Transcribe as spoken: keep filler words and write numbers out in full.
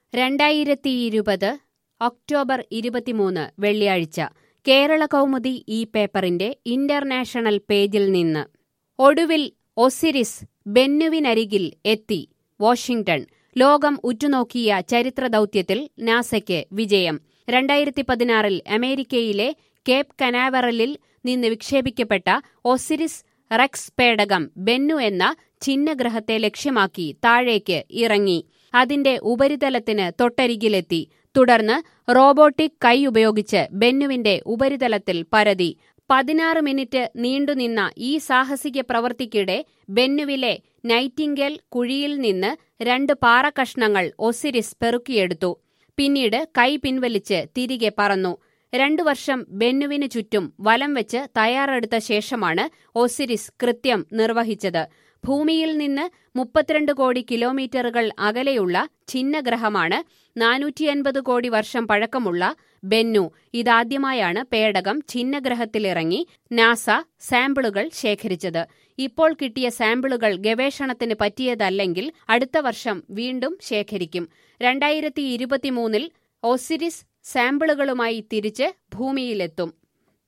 രണ്ടായിരത്തി ഇരുപത് ഒക്ടോബർ ഇരുപത്തിമൂന്ന് വെള്ളിയാഴ്ച കേരള കൗമുദി ഈ പേപ്പറിന്റെ ഇന്റർനാഷണൽ പേജിൽ നിന്ന് ഒടുവിൽ ഒസിരിസ് ബെന്നുവിനരികിൽ എത്തി. വാഷിംഗ്ടൺ. ലോകം ഉറ്റുനോക്കിയ ചരിത്രദൗത്യത്തിൽ നാസയ്ക്ക് വിജയം. രണ്ടായിരത്തി പതിനാറിൽ അമേരിക്കയിലെ കേപ്പ് കനാവറലിൽ നിന്ന് വിക്ഷേപിക്കപ്പെട്ട ഒസിരിസ് റെക്സ് പേടകം ബെന്നു എന്ന ഛിന്നഗ്രഹത്തെ ലക്ഷ്യമാക്കി താഴേക്ക് ഇറങ്ങി. അതിന്റെ ഉപരിതലത്തിന് തൊട്ടരികിലെത്തി. തുടർന്ന് റോബോട്ടിക് കൈ ഉപയോഗിച്ച് ബെന്നുവിന്റെ ഉപരിതലത്തിൽ പരതി. പതിനാറ് മിനിറ്റ് നീണ്ടുനിന്ന ഈ സാഹസിക പ്രവൃത്തിക്കിടെ ബെന്നുവിലെ നൈറ്റിംഗേൽ കുഴിയിൽ നിന്ന് രണ്ട് പാറക്കഷണങ്ങൾ ഒസിരിസ് പെറുക്കിയെടുത്തു. പിന്നീട് കൈ പിൻവലിച്ച് തിരികെ പറന്നു. രണ്ടു വർഷം ബെന്നുവിന് ചുറ്റും വലം വെച്ച് തയ്യാറെടുത്ത ശേഷമാണ് ഒസിരിസ് കൃത്യം നിർവഹിച്ചത്. ഭൂമിയിൽ നിന്ന് മുപ്പത്തിരണ്ട് കോടി കിലോമീറ്ററുകൾ അകലെയുള്ള ഛിന്നഗ്രഹമാണ് നാനൂറ്റിയൻപത് കോടി വർഷം പഴക്കമുള്ള ബെന്നു. ഇതാദ്യമായാണ് പേടകം ഛിന്നഗ്രഹത്തിലിറങ്ങി നാസ സാമ്പിളുകൾ ശേഖരിച്ചത്. ഇപ്പോൾ കിട്ടിയ സാമ്പിളുകൾ ഗവേഷണത്തിന് പറ്റിയതല്ലെങ്കിൽ അടുത്ത വർഷം വീണ്ടും ശേഖരിക്കും. രണ്ടായിരത്തി ഇരുപത്തിമൂന്നിൽ ഒസിരിസ് സാമ്പിളുകളുമായി തിരിച്ച് ഭൂമിയിലെത്തും.